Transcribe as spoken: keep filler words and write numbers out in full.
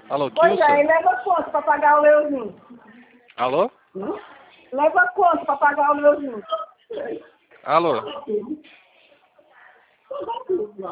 Alô, Pois é, Kilson? e leva quanto pra pagar o Leozinho? Alô? Leva quanto pra pagar o Leozinho? Alô?